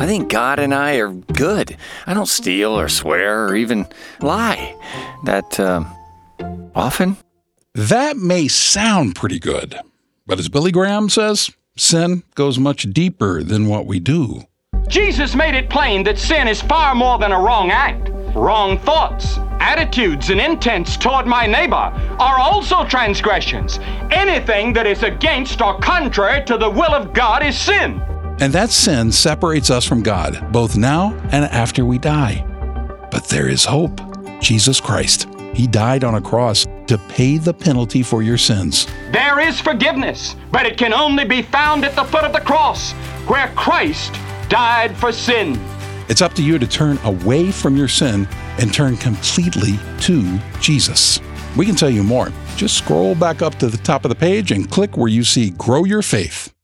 I think God and I are good. I don't steal or swear or even lie. That, often. That may sound pretty good, but as Billy Graham says, sin goes much deeper than what we do. Jesus made it plain that sin is far more than a wrong act. Wrong thoughts, attitudes, and intents toward my neighbor are also transgressions. Anything that is against or contrary to the will of God is sin. And that sin separates us from God, both now and after we die. But there is hope. Jesus Christ. He died on a cross to pay the penalty for your sins. There is forgiveness, but it can only be found at the foot of the cross, where Christ died for sin. It's up to you to turn away from your sin and turn completely to Jesus. We can tell you more. Just scroll back up to the top of the page and click where you see Grow Your Faith.